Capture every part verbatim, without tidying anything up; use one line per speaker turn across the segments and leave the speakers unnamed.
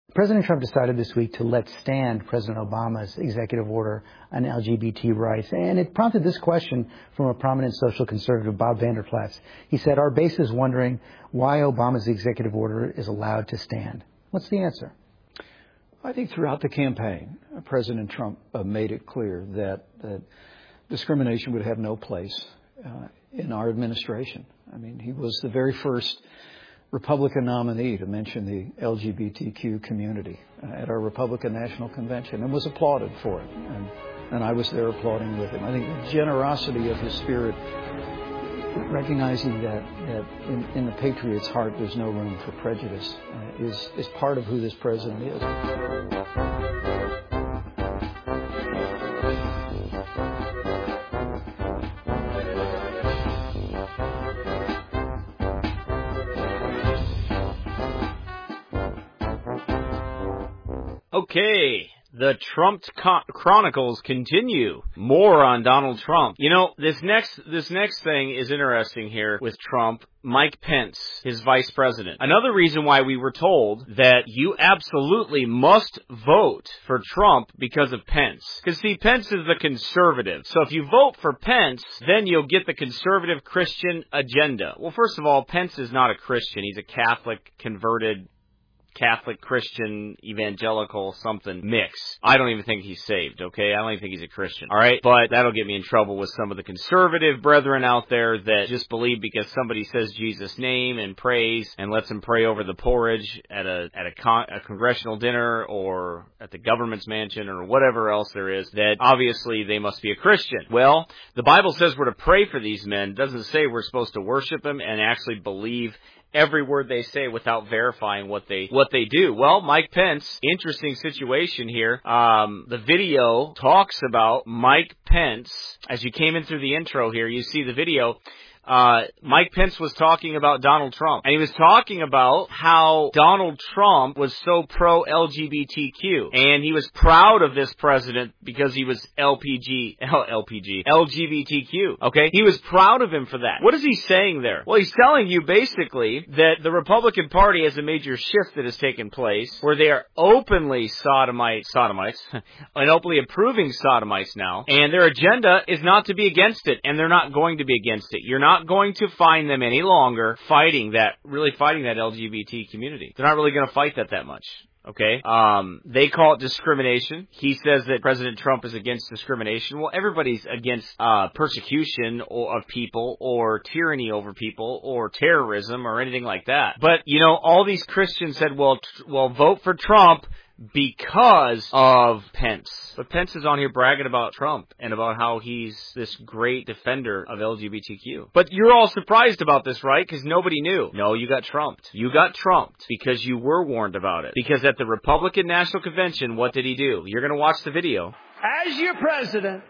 President Trump decided this week to let stand President Obama's executive order on L G B T rights, and it prompted this question from a prominent social conservative, Bob Vander Plaats. He said, our base is wondering why Obama's executive order is allowed to stand. What's the answer?
I think throughout the campaign, President Trump uh, made it clear that uh, discrimination would have no place uh, in our administration. I mean, he was the very first Republican nominee to mention the L G B T Q community uh, at our Republican National Convention and was applauded for it. And, and I was there applauding with him. I think the generosity of his spirit, recognizing that, that in, in the patriot's heart there's no room for prejudice, uh, is, is part of who this president is.
Okay, the Trump co- Chronicles continue. More on Donald Trump. You know, this next this next thing is interesting here with Trump. Mike Pence, his vice president. Another reason why we were told that you absolutely must vote for Trump because of Pence. Because, see, Pence is the conservative. So if you vote for Pence, then you'll get the conservative Christian agenda. Well, first of all, Pence is not a Christian. He's a Catholic converted Catholic, Christian, evangelical, something mix. I don't even think he's saved, okay? I don't even think he's a Christian, all right? But that'll get me in trouble with some of the conservative brethren out there that just believe because somebody says Jesus' name and prays and lets them pray over the porridge at a at a, con- a congressional dinner or at the government's mansion or whatever else there is, that obviously they must be a Christian. Well, the Bible says we're to pray for these men. It doesn't say we're supposed to worship them and actually believe every word they say without verifying what they what they do. Well, Mike Pence, interesting situation here. Um, the video talks about Mike Pence. As you came in through the intro here, you see the video. Uh, Mike Pence was talking about Donald Trump, and he was talking about how Donald Trump was so pro-L G B T Q, and he was proud of this president because he was L P G, L P G, L G B T Q, okay? He was proud of him for that. What is he saying there? Well, he's telling you basically that the Republican Party has a major shift that has taken place where they are openly sodomite, sodomites, and openly approving sodomites now, and their agenda is not to be against it, and they're not going to be against it. You're not not going to find them any longer fighting that, really fighting that L G B T community. They're not really going to fight that that much. Okay? Um, they call it discrimination. He says that President Trump is against discrimination. Well, everybody's against uh, persecution or, of people or tyranny over people or terrorism or anything like that. But, you know, all these Christians said, well, tr- well, vote for Trump because of Pence. But Pence is on here bragging about Trump and about how he's this great defender of L G B T Q. But you're all surprised about this, right? Because nobody knew. No, you got trumped. You got trumped because you were warned about it. Because at the Republican National Convention, what did he do? You're going to watch the video.
As your president,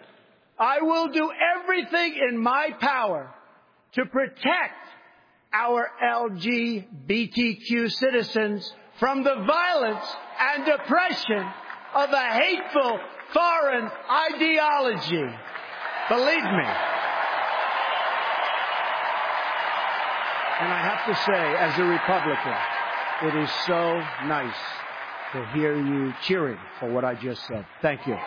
I will do everything in my power to protect our L G B T Q citizens from the violence and oppression of a hateful foreign ideology. Believe me. And I have to say, as a Republican, it is so nice to hear you cheering for what I just said. Thank you.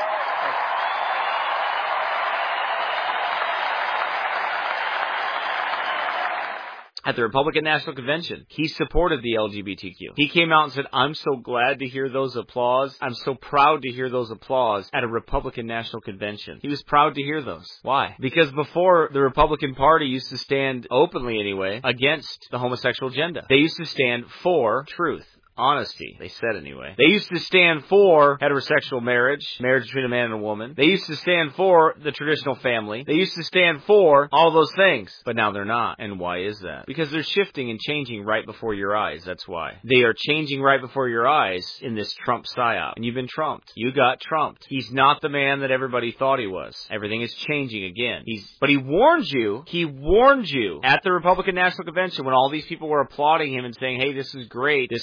At the Republican National Convention, he supported the L G B T Q. He came out and said, I'm so glad to hear those applause. I'm so proud to hear those applause at a Republican National Convention. He was proud to hear those. Why? Because before, the Republican Party used to stand openly anyway against the homosexual agenda. They used to stand for truth. Honesty, they said anyway. They used to stand for heterosexual marriage, marriage between a man and a woman. They used to stand for the traditional family. They used to stand for all those things. But now they're not. And why is that? Because they're shifting and changing right before your eyes. That's why. They are changing right before your eyes in this Trump psyop. And you've been trumped. You got trumped. He's not the man that everybody thought he was. Everything is changing again. He's, but he warned you, he warned you at the Republican National Convention when all these people were applauding him and saying, hey, this is great, this homosexual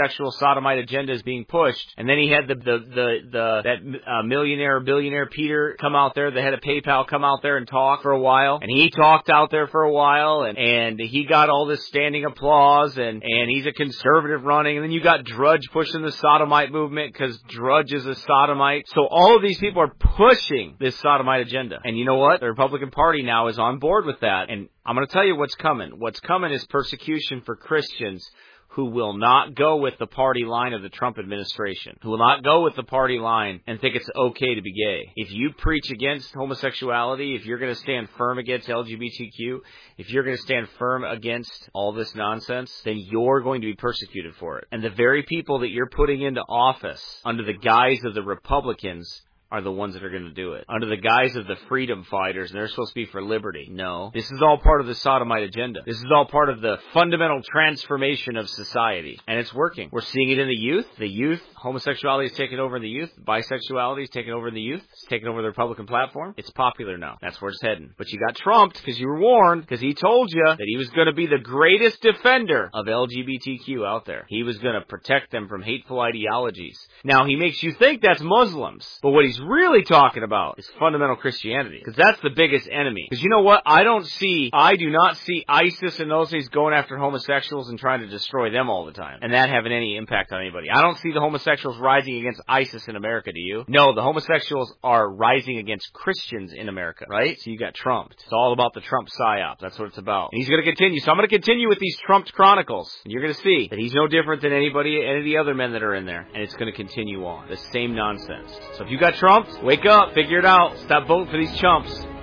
homosexual sodomite agenda is being pushed. And then he had the the the, the that uh, millionaire billionaire Peter come out there, the head of PayPal, come out there and talk for a while, and he talked out there for a while, and and he got all this standing applause, and and he's a conservative running, and then you got Drudge pushing the sodomite movement because Drudge is a sodomite. So all of these people are pushing this sodomite agenda, and you know what? The Republican Party now is on board with that, and I'm going to tell you what's coming. What's coming is persecution for Christians who will not go with the party line of the Trump administration, who will not go with the party line and think it's okay to be gay. If you preach against homosexuality, if you're going to stand firm against L G B T Q, if you're going to stand firm against all this nonsense, then you're going to be persecuted for it. And the very people that you're putting into office under the guise of the Republicans are the ones that are going to do it. Under the guise of the freedom fighters, and they're supposed to be for liberty. No. This is all part of the sodomite agenda. This is all part of the fundamental transformation of society. And it's working. We're seeing it in the youth. The youth, homosexuality is taking over in the youth. Bisexuality is taking over in the youth. It's taking over the Republican platform. It's popular now. That's where it's heading. But you got trumped because you were warned, because he told you that he was going to be the greatest defender of L G B T Q out there. He was going to protect them from hateful ideologies. Now, he makes you think that's Muslims. But what he's really talking about is fundamental Christianity, because that's the biggest enemy. Because you know what? I don't see, I do not see ISIS and those things going after homosexuals and trying to destroy them all the time, and that having any impact on anybody. I don't see the homosexuals rising against ISIS in America, do you? No, the homosexuals are rising against Christians in America, right? So you got trumped. It's all about the Trump psyop. That's what it's about. And he's going to continue. So I'm going to continue with these Trumped Chronicles, and you're going to see that he's no different than anybody, any of the other men that are in there, and it's going to continue on. The same nonsense. So if you got trumped, wake up, figure it out. Stop voting for these chumps.